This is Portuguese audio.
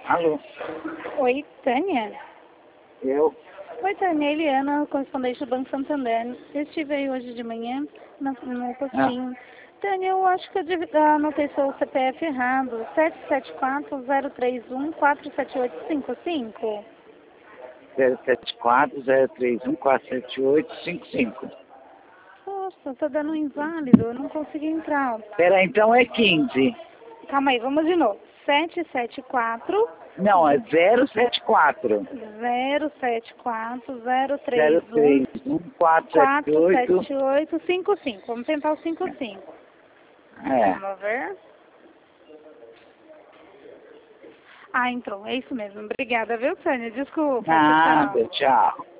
Alô? Oi, Tânia? Eu? Oi, Tânia, Eliana, correspondente do Banco Santander. Eu estive aí hoje de manhã no Ah, postinho. Tânia, eu acho que eu anotei seu CPF errado. 774-031-47855. 074-031-47855. Nossa, tá dando um inválido, eu não consegui entrar. Pera, então é 15. Calma aí, vamos de novo. 774 Não, é 074. 074 031 031-478. 47855. Vamos tentar o 55. É. Vamos ver. Ah, entrou. É isso mesmo. Obrigada, viu, Tânia? Desculpa. Tchau, tchau. Nada, tchau.